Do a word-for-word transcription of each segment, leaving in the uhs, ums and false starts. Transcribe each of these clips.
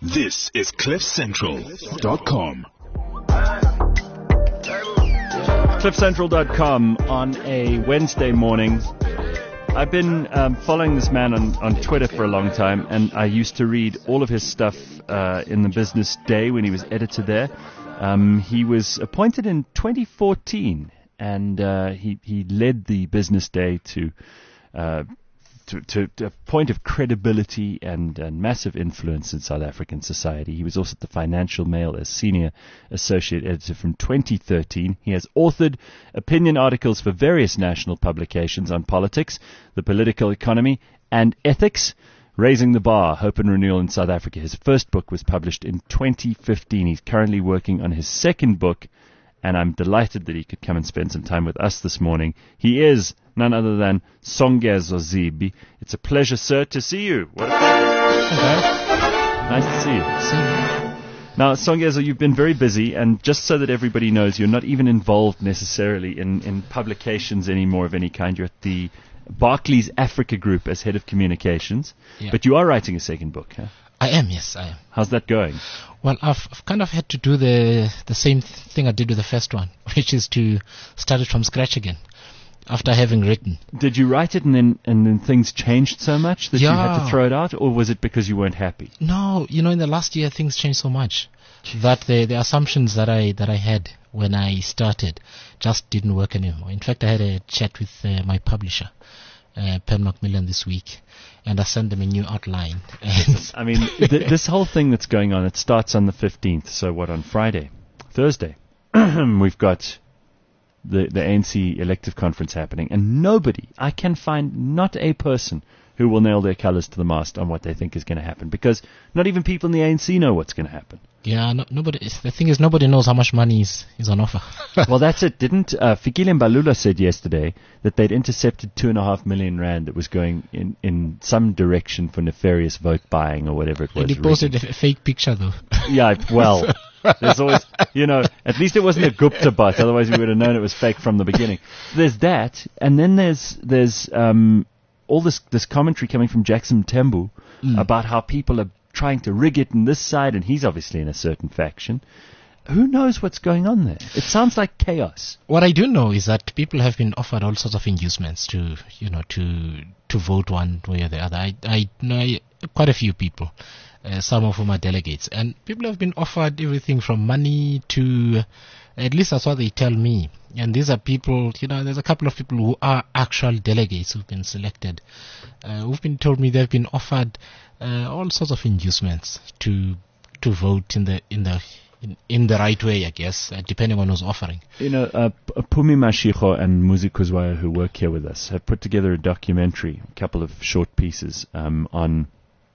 This is cliff central dot com. cliff central dot com on a Wednesday morning. I've been um, following this man on, on Twitter for a long time, and I used to read all of his stuff uh, in the Business Day when he was editor there. Um, he was appointed in twenty fourteen, and uh, he, he led the Business Day to, uh, to, to, to a point of credibility and, and massive influence in South African society. He was also at the Financial Mail as senior associate editor from twenty thirteen. He has authored opinion articles for various national publications on politics, the political economy, and ethics. Raising the Bar, Hope and Renewal in South Africa. His first book was published in twenty fifteen. He's currently working on his second book, and I'm delighted that he could come and spend some time with us this morning. He is none other than Songezo Zibi. It's a pleasure, sir, to see you. What a pleasure. Hello. Nice to see you. See you. Now, Songezo, you've been very busy, and just so that everybody knows, you're not even involved necessarily in, in publications anymore of any kind. You're at the Barclays Africa Group as head of communications, Yeah. but you are writing a second book, huh? I am, yes, I am. How's that going? Well, I've, I've kind of had to do the the same thing I did with the first one, which is to start it from scratch again, after having written. Did you write it and then and then things changed so much that you had Yeah. to throw it out, or was it because you weren't happy? No, you know, in the last year things changed so much that the the assumptions that I that I had when I started just didn't work anymore. In fact, I had a chat with uh, my publisher, uh, Penn Macmillan, this week, and I sent them a new outline. And I mean, th- this whole thing that's going on, it starts on the fifteenth, so what, on Friday? Thursday. We've got the, the A N C elective conference happening, and nobody, I can find not a person who will nail their colors to the mast on what they think is going to happen, because not even people in the A N C know what's going to happen. yeah, no, nobody. The thing is, nobody knows how much money is is on offer. Well, that's it. Didn't uh, Fikile Mbalula said yesterday that they'd intercepted two and a half million rand that was going in, in some direction for nefarious vote buying or whatever it was. And he posted a, a fake picture, though. Yeah, well, there's always, you know, at least it wasn't a Gupta bot. Otherwise, we would have known it was fake from the beginning. There's that, and then there's there's um, all this this commentary coming from Jackson Mthembu Mm. about how people are trying to rig it on this side, and he's obviously in a certain faction. Who knows what's going on there? It sounds like chaos. What I do know is that people have been offered all sorts of inducements to, you know, to to vote one way or the other. I, I know quite a few people, uh, some of whom are delegates, and people have been offered everything from money to, at least that's what they tell me. And these are people, you know, there's a couple of people who are actual delegates who've been selected, uh, who've been told me they've been offered uh, all sorts of inducements to to vote in the in the in, in the right way, I guess, uh, depending on who's offering. You know, uh, P- Pumi Mashiko and Muzi Kuzwaya, who work here with us, have put together a documentary, a couple of short pieces um, on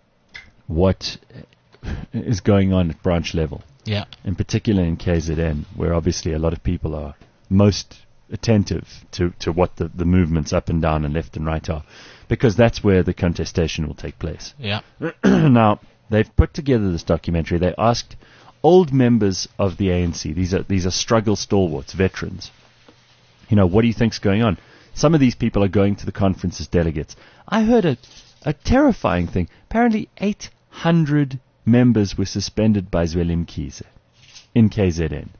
what is going on at branch level. Yeah. In particular in K Z N, where obviously a lot of people are most attentive to, to what the, the movements up and down and left and right are, because that's where the contestation will take place. Yeah. Now, they've put together this documentary. They asked old members of the A N C, these are these are struggle stalwarts, veterans, you know, what do you think's going on? Some of these people are going to the conference as delegates. I heard a, a terrifying thing. Apparently eight hundred members were suspended by Zwelim Kize in K Z N.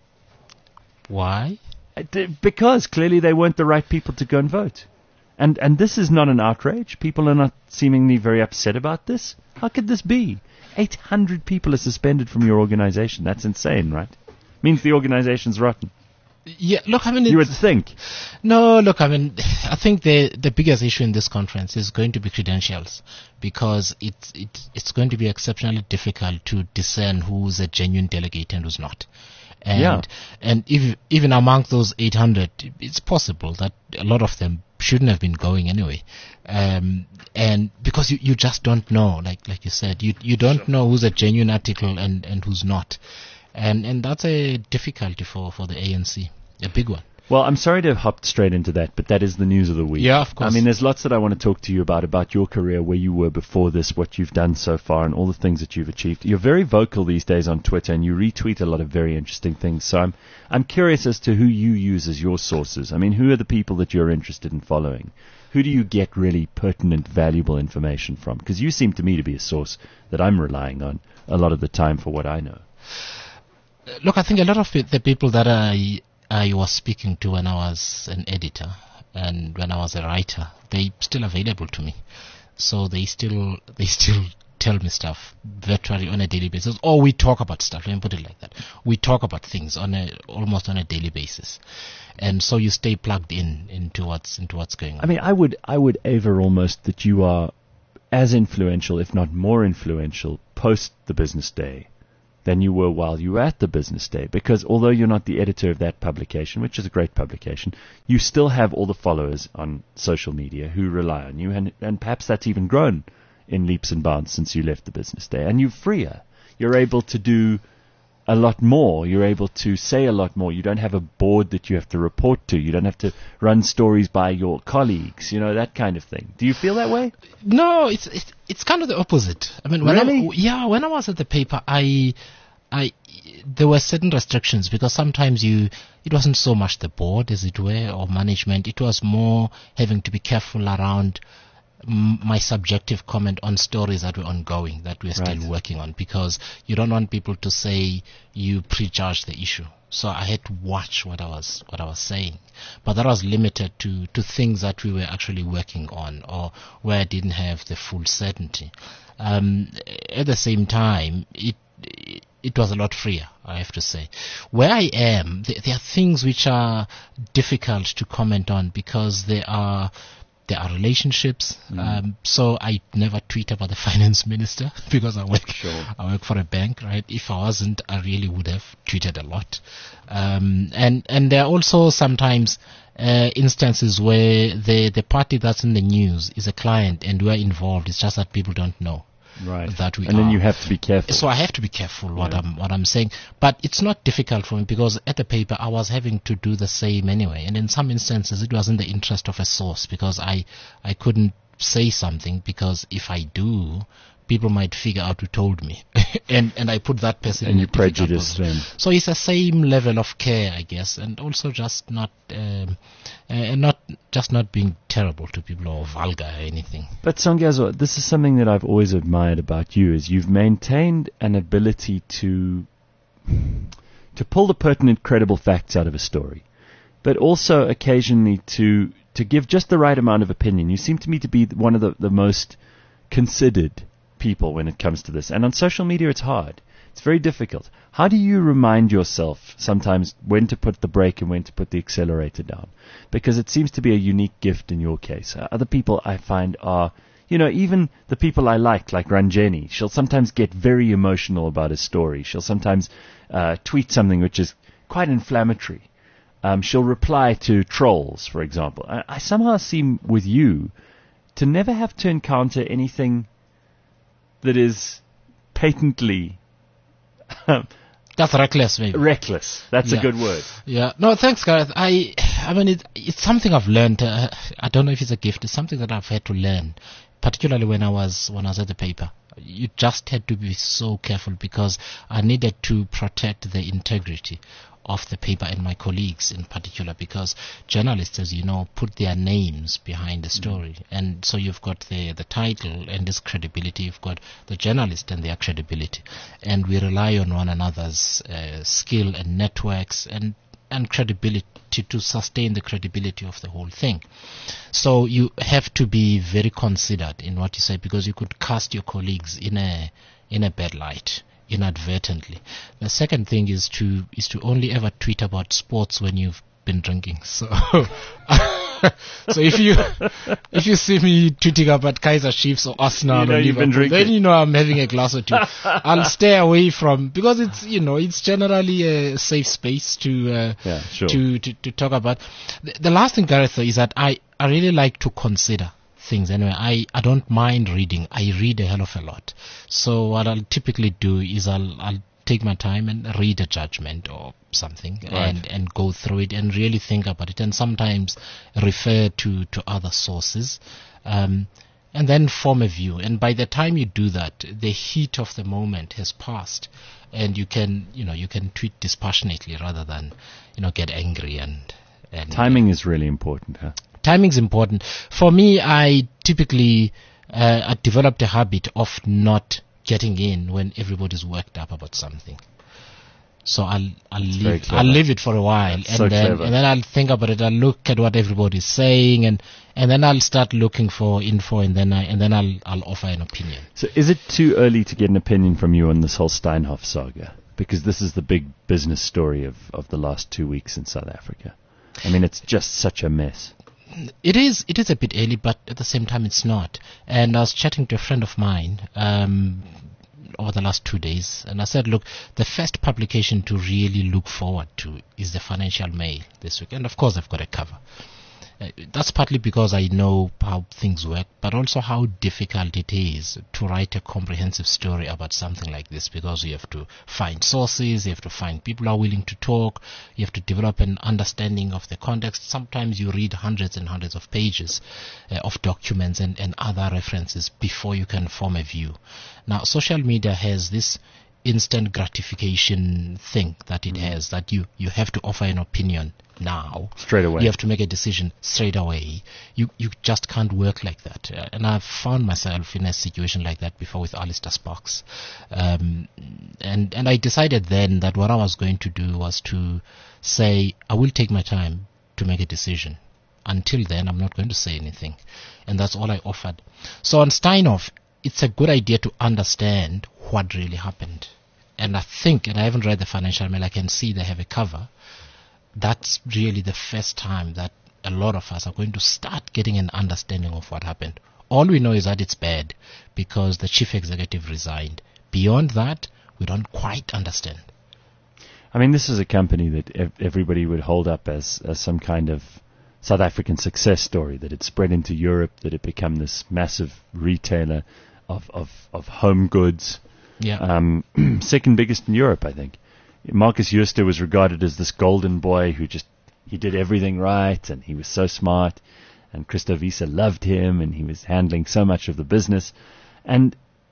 Why? Uh, d- Because clearly they weren't the right people to go and vote. And and this is not an outrage. People are not seemingly very upset about this. How could this be? eight hundred people are suspended from your organization. That's insane, right? Means the organization's rotten. Yeah, look, I mean, You would it's, think. no, look, I mean, I think the the biggest issue in this conference is going to be credentials, because it's it's it's going to be exceptionally difficult to discern who's a genuine delegate and who's not. And Yeah. and if, even among those eight hundred, it's possible that a lot of them shouldn't have been going anyway. Um, and because you, you just don't know, like like you said, you you don't know who's a genuine article and, and who's not. And and that's a difficulty for, for the A N C, a big one. Well, I'm sorry to have hopped straight into that, but that is the news of the week. Yeah, of course. I mean, there's lots that I want to talk to you about, about your career, where you were before this, what you've done so far, and all the things that you've achieved. You're very vocal these days on Twitter, and you retweet a lot of very interesting things. So I'm I'm curious as to who you use as your sources. I mean, who are the people that you're interested in following? who do you get really pertinent, valuable information from? Because you seem to me to be a source that I'm relying on a lot of the time for what I know. Look, I think a lot of it, the people that I I was speaking to when I was an editor and when I was a writer, they still available to me. So they still they still tell me stuff virtually on a daily basis. Or we talk about stuff, let me put it like that. We talk about things on a almost on a daily basis. And so you stay plugged in into what's into what's going on. I mean, I would I would aver almost that you are as influential, if not more influential, post the business day than you were while you were at the business day. Because although you're not the editor of that publication, which is a great publication, you still have all the followers on social media who rely on you, and, and perhaps that's even grown in leaps and bounds since you left the business day. And you're freer. You're able to do a lot more. You're able to say a lot more. You don't have a board that you have to report to. You don't have to run stories by your colleagues, you know, that kind of thing. Do you feel that way? No, it's it's, it's kind of the opposite. I mean, when Really? I, yeah, when I was at the paper, I, I, there were certain restrictions because sometimes you, it wasn't so much the board, as it were, or management. It was more having to be careful around m- my subjective comment on stories that were ongoing, that we're still Right. working on, because you don't want people to say you prejudge the issue. So I had to watch what I was what I was saying, but that was limited to, to things that we were actually working on or where I didn't have the full certainty. Um, at the same time, it it was a lot freer, I have to say. Where I am, th- there are things which are difficult to comment on because there are there are relationships. Mm. Um, so I never tweet about the finance minister because I work Sure. I work for a bank, right? If I wasn't, I really would have tweeted a lot. Um, and and there are also sometimes uh, instances where the the party that's in the news is a client and we're involved. It's just that people don't know. Right. That we and then are. you have to be careful. So I have to be careful what Yeah. I'm what I'm saying, but it's not difficult for me because at the paper I was having to do the same anyway, and in some instances it was in the interest of a source because I I couldn't say something because if I do, people might figure out who told me, and and I put that person and in you a difficult prejudice position. them. So it's the same level of care, I guess, and also just not um, uh, not just not being terrible to people or vulgar or anything. But Songezo, this is something that I've always admired about you, is you've maintained an ability to to pull the pertinent, credible facts out of a story, but also occasionally to to give just the right amount of opinion. You seem to me to be one of the, the most considered people when it comes to this. And on social media, it's hard. It's very difficult. How do you remind yourself sometimes when to put the brake and when to put the accelerator down? Because it seems to be a unique gift in your case. Uh, Other people I find are, you know, even the people I like, like Ranjeni, she'll sometimes get very emotional about a story. She'll sometimes uh, tweet something which is quite inflammatory. Um, she'll reply to trolls, for example. I, I somehow seem with you to never have to encounter anything that is patently That's reckless, maybe. reckless. That's Yeah. a good word. Yeah. No, thanks, Gareth. I, I mean, it, it's something I've learned. Uh, I don't know if it's a gift. It's something that I've had to learn, particularly when I was when I was at the paper. You just had to be so careful because I needed to protect the integrity of the paper and my colleagues in particular, because journalists, as you know, put their names behind the story, mm. and so you've got the the title and this credibility, you've got the journalist and their credibility, and we rely on one another's uh, skill and networks and and credibility to sustain the credibility of the whole thing. So you have to be very considered in what you say, because you could cast your colleagues in a in a bad light inadvertently. The second thing is to is to only ever tweet about sports when you've been drinking. So so if you if you see me tweeting about Kaizer Chiefs or Arsenal, you know or you've been Liverpool, drinking. then you know I'm having a glass or two. I'll stay away from, because it's you know it's generally a safe space to uh, Yeah, sure. to, to to talk about. The, the last thing, Gareth, though, is that I I really like to consider things. Anyway, I, I don't mind reading. I read a hell of a lot. So what I'll typically do is I'll I'll take my time and read a judgment or something, Right. and, and go through it and really think about it, and sometimes refer to, to other sources, um, and then form a view. And by the time you do that, the heat of the moment has passed, and you can you know you can tweet dispassionately rather than you know get angry and and Timing is really important, huh? timing's important. For me, I typically uh, I developed a habit of not getting in when everybody's worked up about something. So I'll I'll leave I'll leave it for a while, That's and so then clever. and then I'll think about it. I'll look at what everybody's saying, and, and then I'll start looking for info, and then I and then I'll I'll offer an opinion. So is it too early to get an opinion from you on this whole Steinhoff saga? Because this is the big business story of, of the last two weeks in South Africa. I mean, it's just such a mess. It is it is a bit early, but at the same time, it's not. And I was chatting to a friend of mine um, over the last two days, and I said, look, the first publication to really look forward to is the Financial Mail this week. And of course, I've got a cover. Uh, that's partly because I know how things work, but also how difficult it is to write a comprehensive story about something like this, because you have to find sources, you have to find people who are willing to talk, you have to develop an understanding of the context. Sometimes you read hundreds and hundreds of pages uh, of documents and, and other references before you can form a view. Now, social media has this instant gratification thing that it has, that you, you have to offer an opinion now. Straight away. You have to make a decision straight away. You you just can't work like that. Uh, and I've found myself in a situation like that before with Alistair Sparks. Um, and, and I decided then that what I was going to do was to say, I will take my time to make a decision. Until then, I'm not going to say anything. And that's all I offered. So on Steinhoff, it's a good idea to understand what really happened. And I think, and I haven't read the Financial Mail, I can see they have a cover. That's really the first time that a lot of us are going to start getting an understanding of what happened. All we know is that it's bad because the chief executive resigned. Beyond that, we don't quite understand. I mean, this is a company that ev- everybody would hold up as, as some kind of South African success story, that it spread into Europe, that it became this massive retailer of, of, of home goods. Yeah. Um, second biggest in Europe, I think. Marcus Jooste was regarded as this golden boy who just, he did everything right, and he was so smart, and Christo Wiese loved him, and he was handling so much of the business. And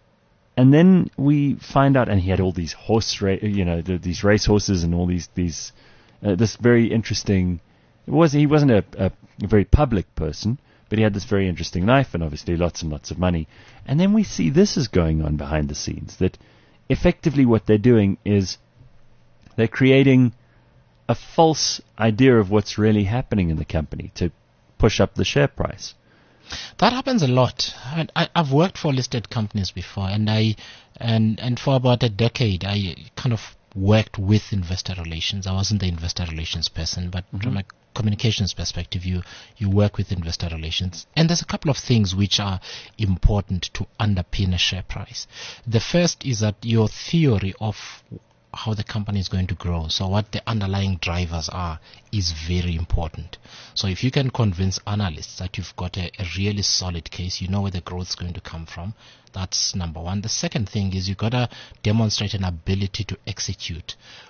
and then we find out, and he had all these horse, ra- you know, the, these race horses and all these, these uh, this very interesting, it was, he wasn't a, a, a very public person, but he had this very interesting life, and obviously lots and lots of money. And then we see this is going on behind the scenes, that effectively what they're doing is they're creating a false idea of what's really happening in the company to push up the share price. That happens a lot. I, I, I've worked for listed companies before, and I and and for about a decade, I kind of worked with investor relations. I wasn't the investor relations person, but mm-hmm. from a communications perspective, you you work with investor relations. And there's a couple of things which are important to underpin a share price. The first is that your theory of how the company is going to grow, so what the underlying drivers are, is very important. So if you can convince analysts that you've got a, a really solid case, you know where the growth is going to come from, that's number one. The second thing is you've got to demonstrate an ability to execute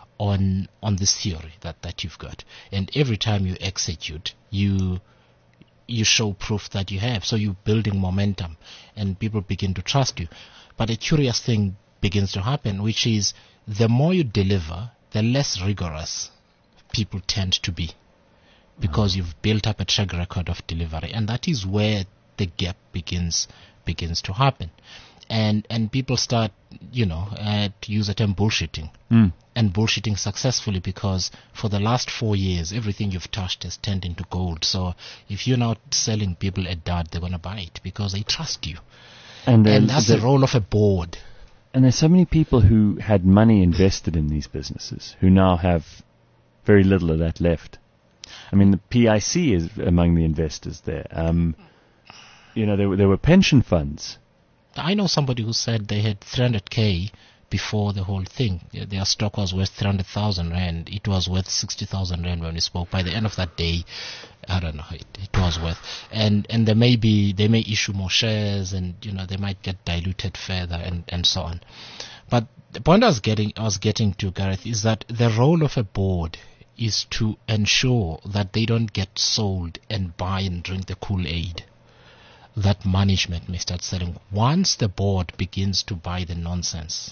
on on this theory that, that you've got. And every time you execute, you you show proof that you have. So you're building momentum, and people begin to trust you. But a curious thing begins to happen, which is the more you deliver, the less rigorous people tend to be, because you've built up a track record of delivery, and that is where the gap begins begins to happen, and and people start, you know, uh, to use the term bullshitting, Mm. and bullshitting successfully, because for the last four years, everything you've touched has turned into gold. So if you're now selling people a dud, they're gonna buy it because they trust you, And, and that's the role of a board. And there's so many people who had money invested in these businesses who now have very little of that left. I mean, the P I C is among the investors there. Um, you know, there were, there were pension funds. I know somebody who said they had three hundred K before the whole thing. Their stock was worth three hundred thousand rand. It was worth sixty thousand rand when we spoke. By the end of that day, I don't know, it, it was worth. And and there may be, they may issue more shares, and, you know, they might get diluted further, and, and so on. But the point I was getting, I was getting to, Gareth, is that the role of a board is to ensure that they don't get sold and buy and drink the Kool-Aid that management may start selling. Once the board begins to buy the nonsense,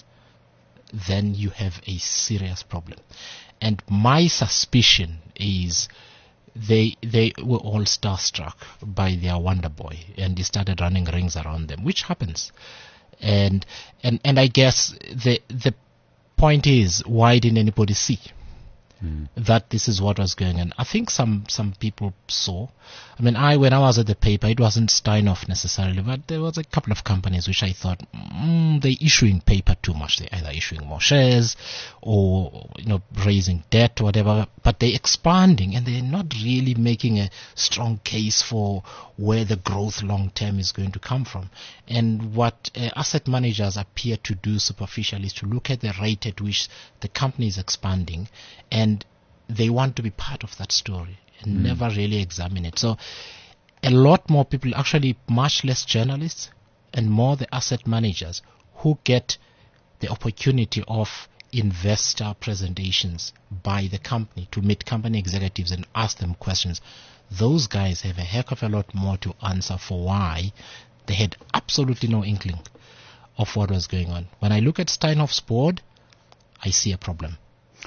then you have a serious problem. And my suspicion is they they were all starstruck by their Wonder Boy, and he started running rings around them, which happens. And and and I guess the the point is, why didn't anybody see mm. that this is what was going on? I think some some people saw. I mean, I when I was at the paper, it wasn't Steinhoff necessarily, but there was a couple of companies which I thought mm, they're issuing paper too much. They're either issuing more shares or, you know, raising debt or whatever, but they're expanding and they're not really making a strong case for where the growth long term is going to come from. And what uh, asset managers appear to do superficially is to look at the rate at which the company is expanding, and they want to be part of that story and mm. never really examine it. So a lot more people, actually much less journalists and more the asset managers who get the opportunity of investor presentations by the company to meet company executives and ask them questions. Those guys have a heck of a lot more to answer for why they had absolutely no inkling of what was going on. When I look at Steinhoff's board, I see a problem.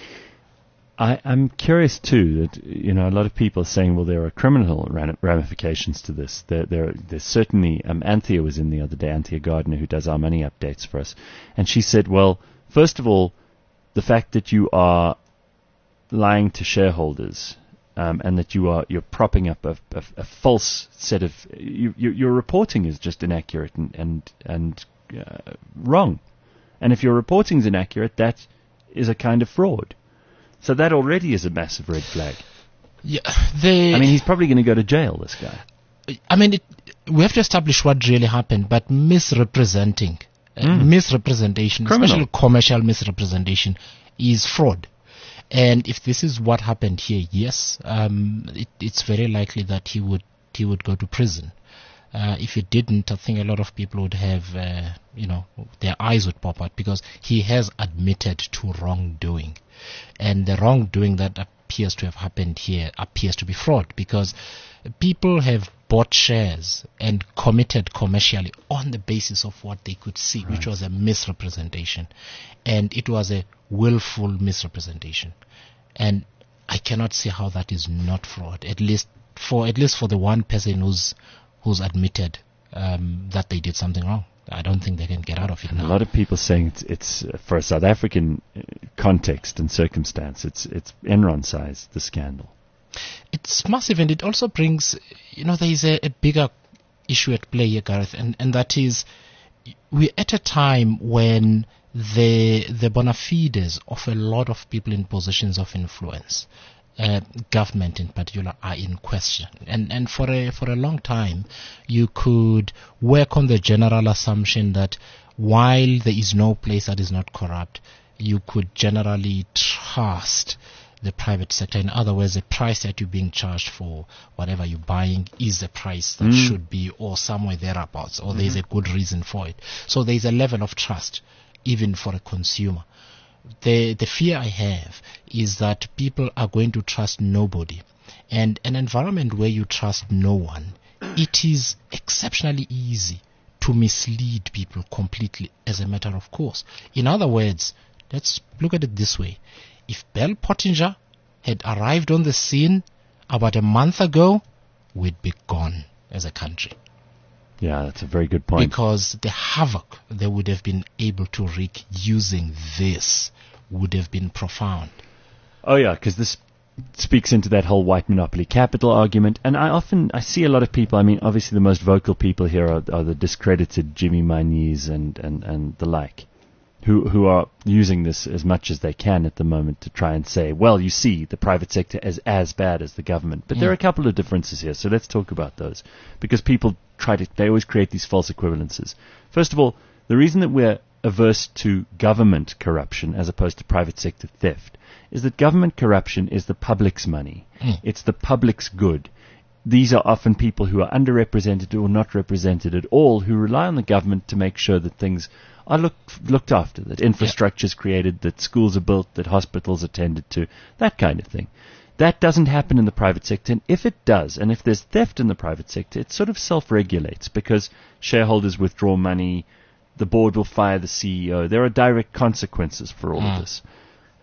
I, I'm curious too that, you know, a lot of people are saying, well, there are criminal ramifications to this. There, there, there's certainly, um, Anthea was in the other day, Anthea Gardner, who does our money updates for us, and she said, well, first of all, the fact that you are lying to shareholders, um, and that you are you're propping up a, a, a false set of you, you, your reporting is just inaccurate and and and uh, wrong, and if your reporting is inaccurate, that is a kind of fraud. So that already is a massive red flag. Yeah, they. I mean, he's probably going to go to jail, this guy. I mean, it, we have to establish what really happened, but misrepresenting, uh, mm. misrepresentation, Criminal. especially commercial misrepresentation, is fraud. And if this is what happened here, yes, um, it, it's very likely that he would he would go to prison. Uh, if he didn't, I think a lot of people would have, uh, you know, their eyes would pop out, because he has admitted to wrongdoing. And the wrongdoing that appears to have happened here appears to be fraud, because people have bought shares and committed commercially on the basis of what they could see, right, which was a misrepresentation. And it was a willful misrepresentation. And I cannot see how that is not fraud, at least for at least for the one person who's who's admitted um, that they did something wrong. I don't think they can get out of it now. A lot of people saying it's, it's uh, for a South African uh, context and circumstance, it's it's Enron size, the scandal. It's massive, and it also brings, you know, there is a, a bigger issue at play here, Gareth, and, and that is we're at a time when the the bona fides of a lot of people in positions of influence, Uh, government in particular, are in question, and and for a for a long time you could work on the general assumption that while there is no place that is not corrupt, you could generally trust the private sector. In other words, the price that you're being charged for whatever you're buying is the price that mm. should be, or somewhere thereabouts, or mm-hmm. there's a good reason for it. So there's a level of trust even for a consumer. The the fear I have is that people are going to trust nobody. And an environment where you trust no one, it is exceptionally easy to mislead people completely as a matter of course. In other words, let's look at it this way. If Bell Pottinger had arrived on the scene about a month ago, we'd be gone as a country. Yeah, that's a very good point. Because the havoc they would have been able to wreak using this would have been profound. Oh yeah, because this speaks into that whole white monopoly capital argument. And I often, I see a lot of people, I mean, obviously the most vocal people here are, are the discredited Jimmy Maniz and, and, and the like, who who are using this as much as they can at the moment to try and say, well, you see, the private sector is as bad as the government. But mm. there are a couple of differences here, so let's talk about those. Because people try to, they always create these false equivalences. First of all, the reason that we're averse to government corruption as opposed to private sector theft is that government corruption is the public's money. Mm. It's the public's good. These are often people who are underrepresented or not represented at all, who rely on the government to make sure that things are looked looked after, that infrastructure is created, that schools are built, that hospitals are tended to, that kind of thing. That doesn't happen in the private sector, and if it does, and if there's theft in the private sector, it sort of self-regulates because shareholders withdraw money, the board will fire the C E O. There are direct consequences for all mm. of this.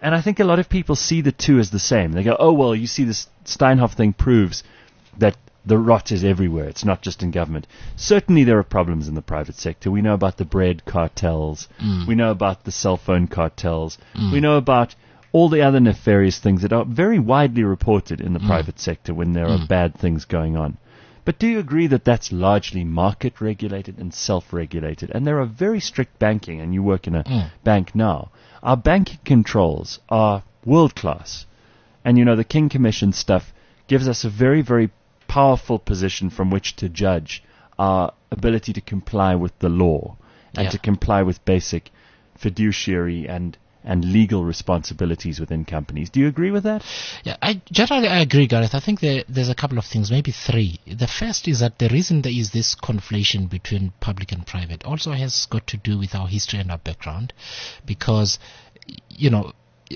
And I think a lot of people see the two as the same. They go, oh, well, you see, this Steinhoff thing proves that the rot is everywhere. It's not just in government. Certainly there are problems in the private sector. We know about the bread cartels. Mm. We know about the cell phone cartels. Mm. We know about all the other nefarious things that are very widely reported in the Mm. private sector when there Mm. are bad things going on. But do you agree that that's largely market-regulated and self-regulated? And there are very strict banking, and you work in a Mm. bank now. Our banking controls are world-class. And, you know, the King Commission stuff gives us a very, very powerful position from which to judge our ability to comply with the law and Yeah. to comply with basic fiduciary and and legal responsibilities within companies. Do you agree with that? Yeah, I generally I agree, Gareth. I think there, there's a couple of things, maybe three. The first is that the reason there is this conflation between public and private also has got to do with our history and our background, because, you know,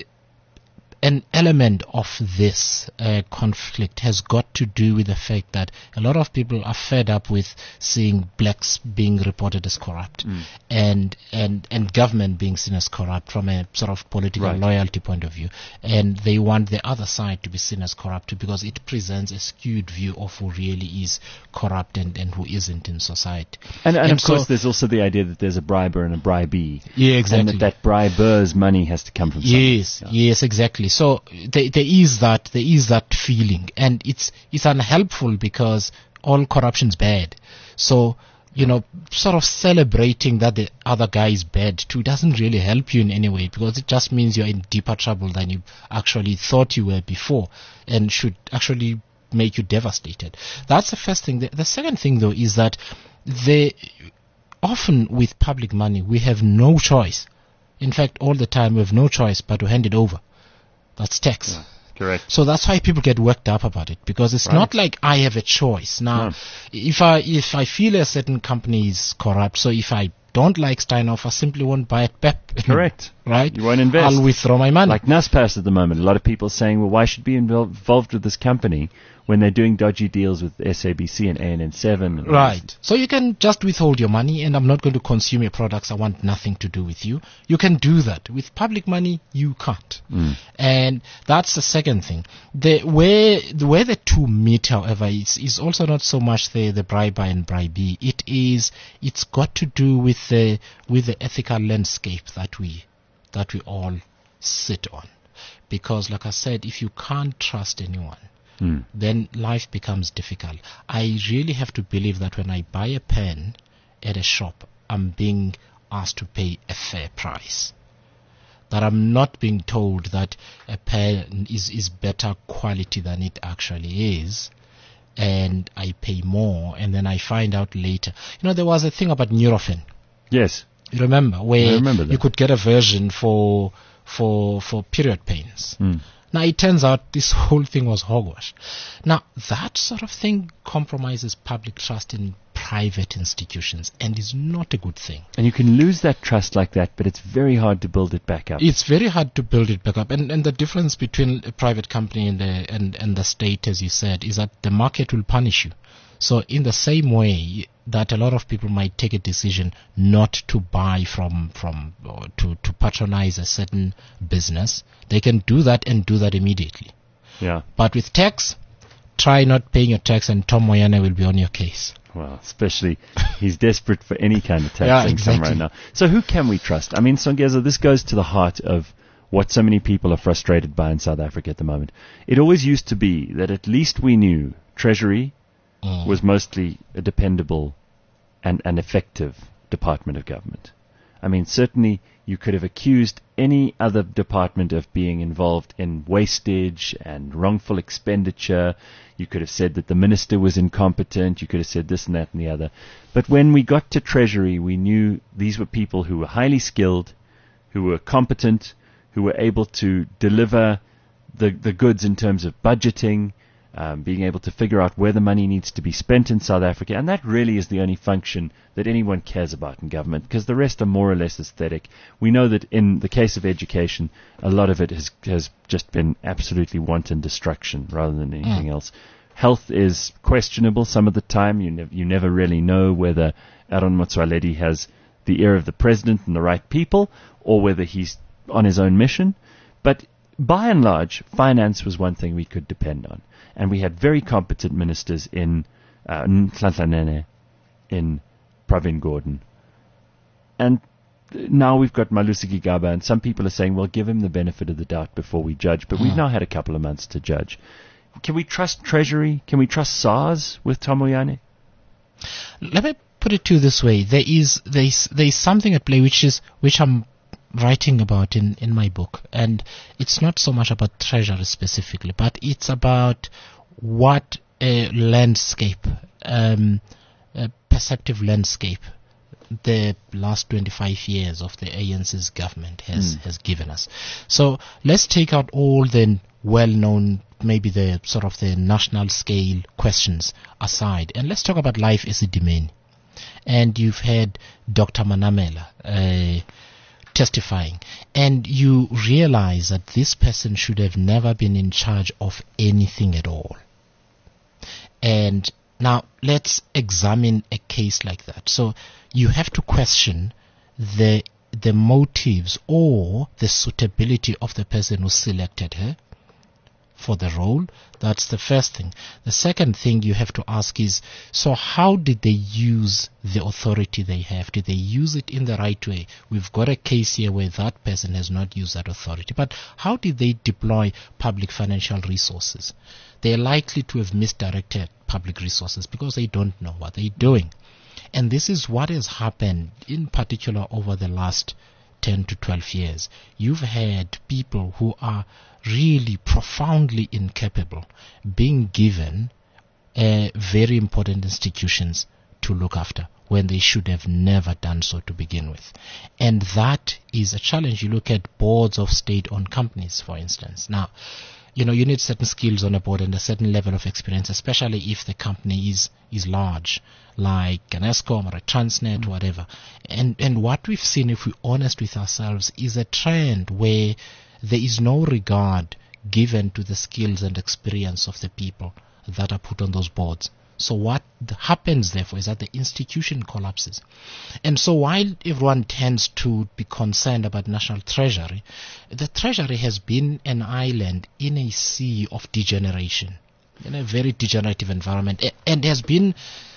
an element of this uh, conflict has got to do with the fact that a lot of people are fed up with seeing blacks being reported as corrupt Mm. and, and, and government being seen as corrupt from a sort of political Right. loyalty point of view. And they want the other side to be seen as corrupt because it presents a skewed view of who really is corrupt and, and who isn't in society. And, and, And of course, so- there's also the idea that there's a briber and a bribee. Yeah, exactly. And that that briber's money has to come from somewhere. Yes, Yeah. yes, exactly. So there, there is that, there is that feeling, and it's it's unhelpful because all corruption's bad. So, you know, sort of celebrating that the other guy is bad too doesn't really help you in any way, because it just means you're in deeper trouble than you actually thought you were before, and should actually make you devastated. That's the first thing. The, the second thing, though, is that they often with public money we have no choice. In fact, all the time we have no choice but to hand it over. That's tax. Yeah, correct. So that's why people get worked up about it, because it's Right. not like I have a choice. Now, No. if I if I feel a certain company is corrupt, so if I don't like Steinhoff, I simply won't buy it back. Correct. Right? You won't invest. I'll withdraw my money. Like Naspers at the moment, a lot of people are saying, well, why should we be invol- involved with this company when they're doing dodgy deals with S A B C and A N N seven? And all Right. this? So you can just withhold your money, and I'm not going to consume your products. I want nothing to do with you. You can do that. With public money, you can't. Mm. And that's the second thing. The where the where the two meet, however, is is also not so much the the briber and bribee. It is it's got to do with the with the ethical landscape that we that we all sit on. Because, like I said, if you can't trust anyone, Mm. then life becomes difficult. I really have to believe that when I buy a pen at a shop, I'm being asked to pay a fair price. That I'm not being told that a pen is, is better quality than it actually is, and I pay more, and then I find out later. You know, there was a thing about Nurofen. Yes. You remember? Where I remember that. you could get a version for for for period pains. Mm. Now, it turns out this whole thing was hogwash. Now, that sort of thing compromises public trust in private institutions and is not a good thing. And you can lose that trust like that, but it's very hard to build it back up. It's very hard to build it back up. And, and the difference between a private company and the, and, and the state, as you said, is that the market will punish you. So in the same way that a lot of people might take a decision not to buy from, from or to, to patronize a certain business, they can do that and do that immediately. Yeah. But with tax, try not paying your tax and Tom Moyane will be on your case. Well, especially he's desperate for any kind of tax Yeah, income exactly. right now. So who can we trust? I mean, Songeza, this goes to the heart of what so many people are frustrated by in South Africa at the moment. It always used to be that at least we knew Treasury Mm. was mostly a dependable and an effective department of government. I mean, certainly you could have accused any other department of being involved in wastage and wrongful expenditure. You could have said that the minister was incompetent. You could have said this and that and the other. But when we got to Treasury, we knew these were people who were highly skilled, who were competent, who were able to deliver the, the goods in terms of budgeting, Um, being able to figure out where the money needs to be spent in South Africa, and that really is the only function that anyone cares about in government, because the rest are more or less aesthetic. We know that in the case of education, a lot of it has has just been absolutely wanton destruction rather than anything Mm. else. Health is questionable some of the time. You, nev- you never really know whether Aaron Motsoaledi has the ear of the president and the right people, or whether he's on his own mission. But by and large, finance was one thing we could depend on. And we had very competent ministers in uh, Nhlanhla Nene, in Pravin Gordhan. And now we've got Malusi Gigaba, and some people are saying, well, give him the benefit of the doubt before we judge. But we've now had a couple of months to judge. Can we trust Treasury? Can we trust SARS with Tom Moyane? Let me put it to you this way. There is there is, there is something at play which is which I'm writing about in, in my book. And it's not so much about Treasury specifically, but it's about what a landscape, um, a perceptive landscape, the last twenty-five years of the A N C's government has, mm. has given us. So let's take out all the well-known, maybe the sort of the national scale questions aside, and let's talk about life as a domain. And you've had Doctor Manamela uh, testifying, and you realize that this person should have never been in charge of anything at all. And now let's examine a case like that. So you have to question the the motives or the suitability of the person who selected her for the role. That's the first thing. The second thing you have to ask is, so how did they use the authority they have? Did they use it in the right way? We've got a case here where that person has not used that authority. But how did they deploy public financial resources? They're likely to have misdirected public resources because they don't know what they're doing. And this is what has happened in particular over the last ten to twelve years. You've had people who are really profoundly incapable being given uh, very important institutions to look after when they should have never done so to begin with. And that is a challenge. You look at boards of state-owned companies, for instance. Now, you know, you need certain skills on a board and a certain level of experience, especially if the company is is large, like an Eskom or a Transnet, mm-hmm. whatever. And and what we've seen, if we're honest with ourselves, is a trend where there is no regard given to the skills and experience of the people that are put on those boards. So what happens, therefore, is that the institution collapses. And so while everyone tends to be concerned about National Treasury, the Treasury has been an island in a sea of degeneration, in a very degenerative environment, and has been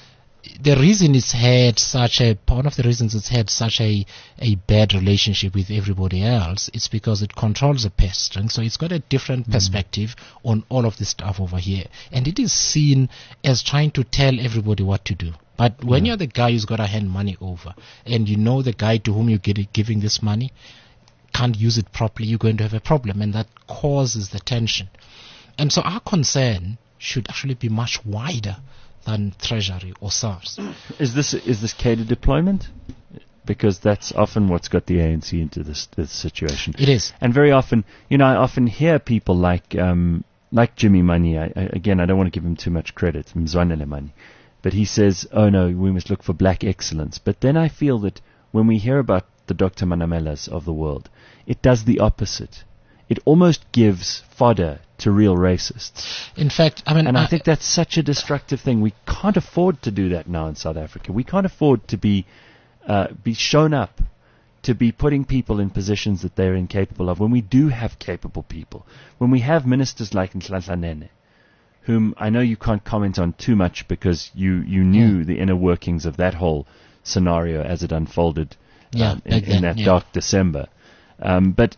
the reason it's had such a, one of the reasons it's had such a, a bad relationship with everybody else, it's because it controls the purse string, so it's got a different mm. perspective on all of this stuff over here. And it is seen as trying to tell everybody what to do. But when mm. you're the guy who's got to hand money over, and you know the guy to whom you're giving this money can't use it properly, you're going to have a problem, and that causes the tension. And so our concern should actually be much wider than Treasury or SARS. Is this is this catered deployment? Because that's often what's got the A N C into this, this situation. It is. And very often, you know, I often hear people like um, like Jimmy Money. I, I, again, I don't want to give him too much credit, Mzwanele Money, but he says, oh no, we must look for black excellence. But then I feel that when we hear about the Doctor Manamelas of the world, it does the opposite. It almost gives fodder to real racists. In fact, I mean, and I, I think that's such a destructive thing. We can't afford to do that now in South Africa. We can't afford to be uh, be shown up to be putting people in positions that they're incapable of. When we do have capable people, when we have ministers like Nhlanhla Nene, whom I know you can't comment on too much because you you knew mm. the inner workings of that whole scenario as it unfolded yeah, um, in, in that yeah. dark December, um, but.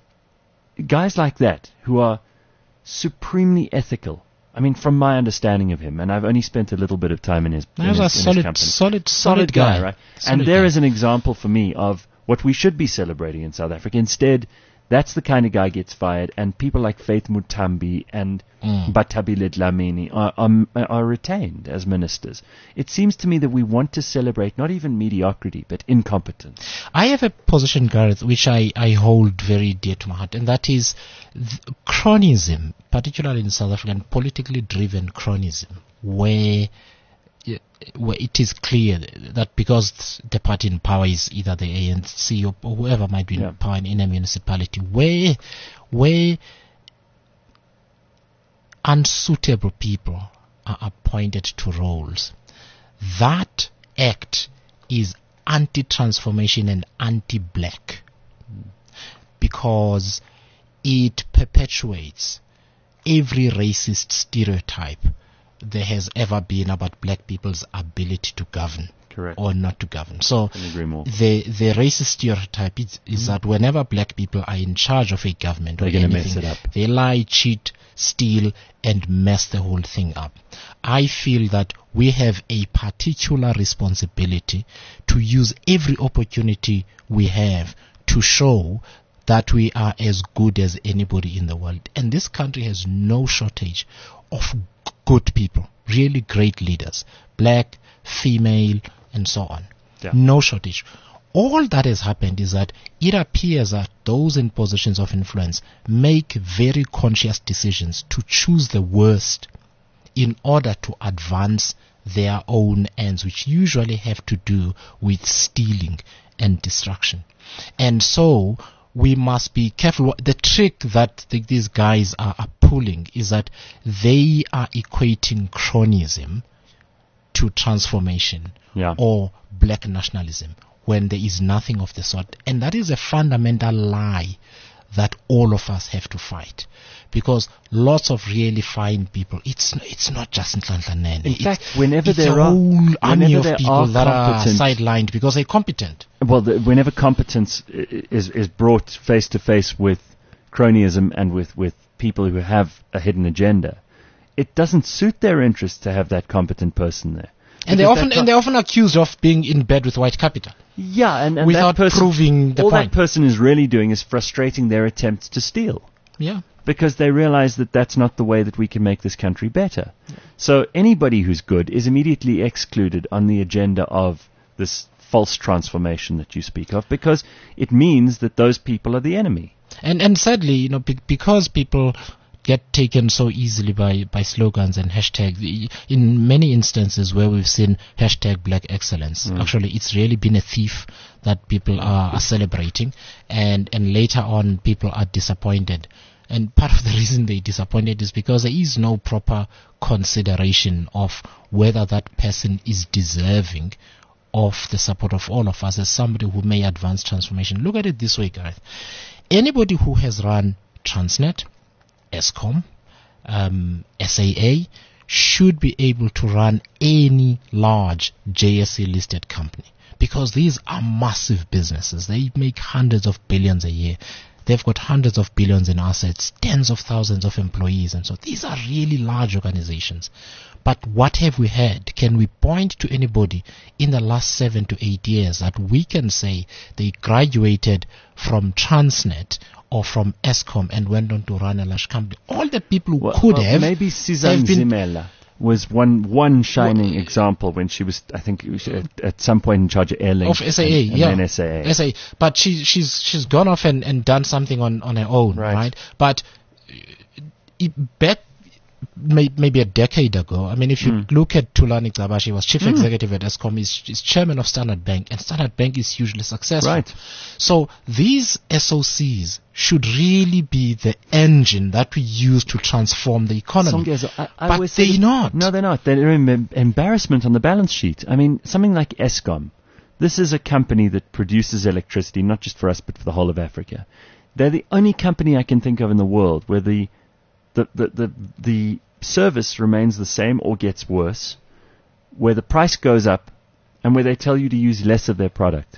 Guys like that, who are supremely ethical. I mean, from my understanding of him, and I've only spent a little bit of time in his, in his, a in solid, his company. Solid, solid, solid guy, guy. right? Solid and there guy. is an example for me of what we should be celebrating in South Africa. Instead, that's the kind of guy gets fired, and people like Faith Mutambi and mm. Batabile Dlamini are, are, are retained as ministers. It seems to me that we want to celebrate not even mediocrity, but incompetence. I have a position, Gareth, which I, I hold very dear to my heart, and that is cronism, particularly in South Africa, and politically driven cronism, where where it is clear that because the party in power is either the A N C or whoever might be yeah. in power in a municipality, where where unsuitable people are appointed to roles, that act is anti-transformation and anti-black, because it perpetuates every racist stereotype there has ever been about black people's ability to govern. Correct. Or not to govern. So Couldn't agree more. the the racist stereotype is, is mm. that whenever black people are in charge of a government, they're or going to anything, mess it up. They lie, cheat, steal, and mess the whole thing up. I feel that we have a particular responsibility to use every opportunity we have to show that we are as good as anybody in the world. And this country has no shortage of g- good people, really great leaders, black, female, and so on. Yeah. No shortage. All that has happened is that it appears that those in positions of influence make very conscious decisions to choose the worst in order to advance their own ends, which usually have to do with stealing and destruction. And so we must be careful. The trick that the, these guys are, are pulling is that they are equating cronyism to transformation, yeah. or black nationalism, when there is nothing of the sort. And that is a fundamental lie that all of us have to fight. Because lots of really fine people, it's it's not just Nhlanhla Nene. In it's, fact, whenever it's there a are whole army whenever of there people are that are competent- sidelined because they're competent. Well, the, whenever competence i- is is brought face to face with cronyism and with, with people who have a hidden agenda, it doesn't suit their interests to have that competent person there. And they Because often that and they're often accused of being in bed with white capital. Yeah, and, and without that person, proving the all point. that person is really doing is frustrating their attempts to steal. Yeah. Because they realize that that's not the way that we can make this country better. Yeah. So anybody who's good is immediately excluded on the agenda of this false transformation that you speak of, because it means that those people are the enemy. And and sadly, you know, be, because people get taken so easily by, by slogans and hashtags, in many instances where we've seen hashtag black excellence, mm. actually it's really been a thief that people are, are celebrating, and, and later on people are disappointed. And part of the reason they're disappointed is because there is no proper consideration of whether that person is deserving of the support of all of us as somebody who may advance transformation. Look at it this way, Gareth. Anybody who has run Transnet, Eskom, um, S A A, should be able to run any large J S E listed company, because these are massive businesses. They make hundreds of billions a year. They've got hundreds of billions in assets, tens of thousands of employees, and so these are really large organizations. But what have we had? Can we point to anybody in the last seven to eight years that we can say they graduated from Transnet or from Eskom and went on to run a large company? All the people who well, could well, have... Maybe Sizan Zimela was one one shining well, example when she was, I think, was at, at some point in charge of Airlink. Of S A A, and, and yeah. then S A A. S A A. But she, she's she's gone off and, and done something on, on her own, right? right? But it, back may, maybe a decade ago, I mean, if you mm. look at Thulani Gcaba, she was chief mm. executive at Eskom, is, is chairman of Standard Bank, and Standard Bank is hugely successful. Right. So these S O Cs should really be the engine that we use to transform the economy. Songezo, I, I but they're that, not. No, they're not. They're an em- embarrassment on the balance sheet. I mean, something like Eskom. This is a company that produces electricity, not just for us, but for the whole of Africa. They're the only company I can think of in the world where the the, the, the, the service remains the same or gets worse, where the price goes up, and where they tell you to use less of their product.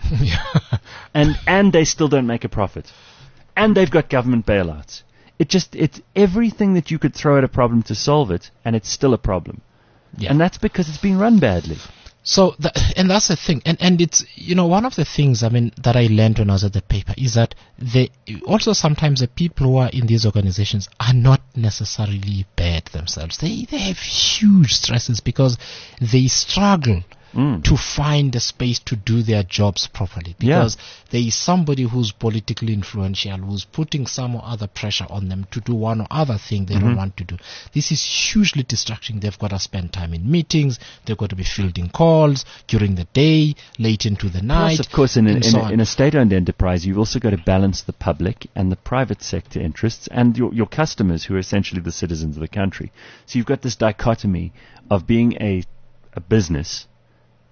and and they still don't make a profit. And they've got government bailouts. It just, it's everything that you could throw at a problem to solve it, and it's still a problem. Yeah. And that's because it's been run badly. So, the, and that's the thing. And, and it's, you know, one of the things, I mean, that I learned when I was at the paper is that they, also sometimes the people who are in these organizations are not necessarily bad themselves. They, they have huge stresses because they struggle Mm. to find a space to do their jobs properly, because yeah. there is somebody who's politically influential who's putting some or other pressure on them to do one or other thing they mm-hmm. don't want to do. This is hugely distracting. They've got to spend time in meetings, they've got to be fielding calls during the day, late into the night. Plus, of course, in, an, in, so a, in a state-owned enterprise, you've also got to balance the public and the private sector interests and your, your customers, who are essentially the citizens of the country. So you've got this dichotomy of being a, a business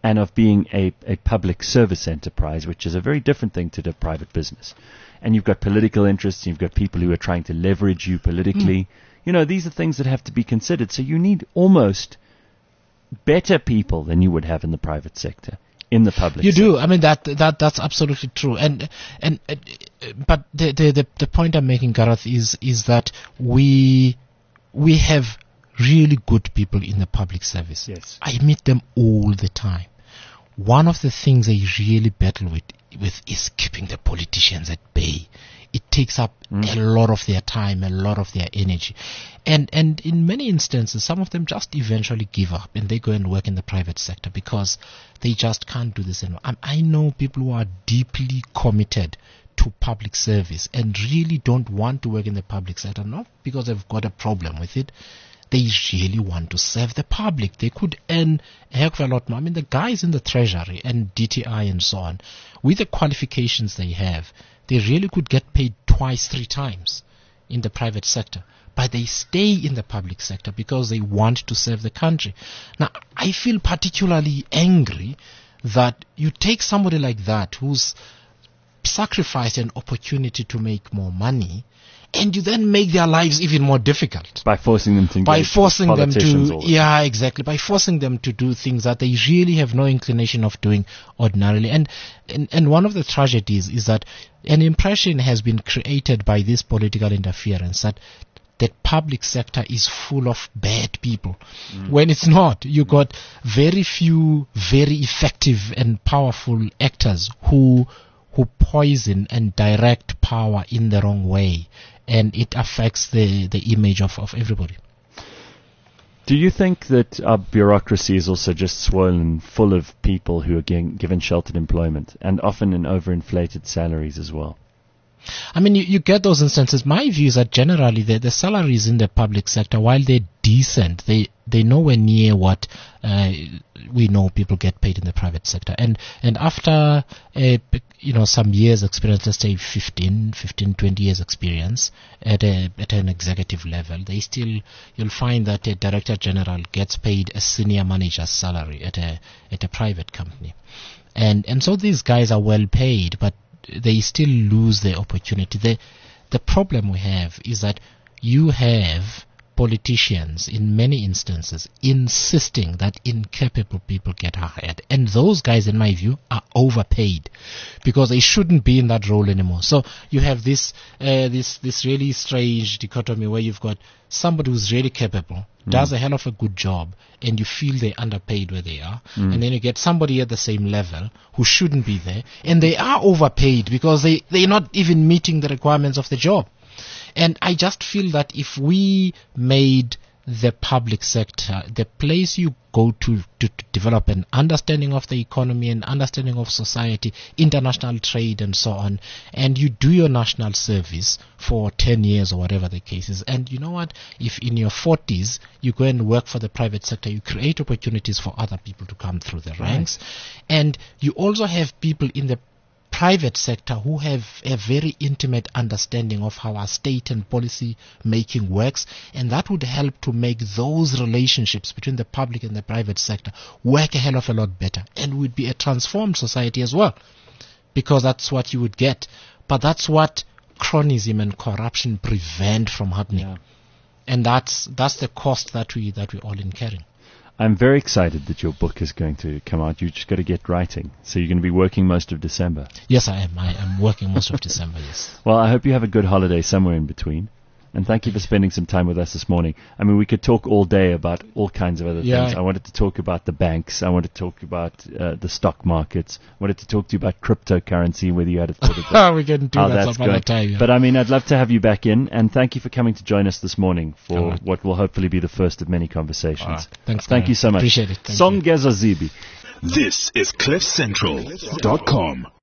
and of being a, a public service enterprise, which is a very different thing to the private business. And you've got political interests, you've got people who are trying to leverage you politically. Mm. You know, these are things that have to be considered. So you need almost better people than you would have in the private sector, in the public you sector. do. I mean, that that that's absolutely true. And and uh, but the, the the the point I'm making, Gareth, is is that we we have really good people in the public service. Yes. I meet them all the time. One of the things they really battle with with is keeping the politicians at bay. It takes up mm. a lot of their time, a lot of their energy. And and in many instances, some of them just eventually give up and they go and work in the private sector because they just can't do this anymore. I, I know people who are deeply committed to public service and really don't want to work in the public sector, not because they've got a problem with it. They really want to serve the public. They could earn a heck of a lot more. I mean, the guys in the Treasury and D T I and so on, with the qualifications they have, they really could get paid twice, three times in the private sector. But they stay in the public sector because they want to serve the country. Now, I feel particularly angry that you take somebody like that who's sacrificed an opportunity to make more money, and you then make their lives even more difficult by forcing them to by forcing them to the yeah exactly by forcing them to do things that they really have no inclination of doing ordinarily. And and, and one of the tragedies is that an impression has been created by this political interference that the public sector is full of bad people, mm. when it's not. You got very few very effective and powerful actors who who poison and direct power in the wrong way, and it affects the, the image of, of everybody. Do you think that our bureaucracy is also just swollen full of people who are getting, given sheltered employment, and often in overinflated salaries as well? I mean, you, you get those instances. My view is that generally the, the salaries in the public sector, while they're decent, they, they're nowhere near what uh, we know people get paid in the private sector. And and after a, you know some years experience, let's say fifteen, twenty years experience at a at an executive level, they still you'll find that a director general gets paid a senior manager's salary at a at a private company, and and so these guys are well paid, but they still lose their opportunity. The, the problem we have is that you have politicians in many instances insisting that incapable people get hired. And those guys, in my view, are overpaid because they shouldn't be in that role anymore. So you have this uh, this this really strange dichotomy where you've got somebody who's really capable, mm. does a hell of a good job, and you feel they're underpaid where they are. Mm. And then you get somebody at the same level who shouldn't be there, and they are overpaid because they, they're not even meeting the requirements of the job. And I just feel that if we made the public sector the place you go to, to to develop an understanding of the economy and understanding of society, international trade and so on, and you do your national service for ten years or whatever the case is, and you know what, if in your forties you go and work for the private sector, you create opportunities for other people to come through the ranks, and you also have people in the private sector who have a very intimate understanding of how our state and policy making works, and that would help to make those relationships between the public and the private sector work a hell of a lot better, and would be a transformed society as well, because that's what you would get. But that's what cronyism and corruption prevent from happening, yeah. and that's that's the cost that we that we all incurring. I'm very excited that your book is going to come out. You've just got to get writing. So you're going to be working most of December. Yes, I am. I am working most of December, yes. Well, I hope you have a good holiday somewhere in between. And thank you for spending some time with us this morning. I mean, we could talk all day about all kinds of other yeah. things. I wanted to talk about the banks. I wanted to talk about uh, the stock markets. I wanted to talk to you about cryptocurrency, whether you had a thought about we can do how that that's some other time. Yeah. But I mean, I'd love to have you back in. And thank you for coming to join us this morning for right. what will hopefully be the first of many conversations. Right. Thanks. Thank you so much. Appreciate it. Thank Songeza Zibi. This is cliff central dot com.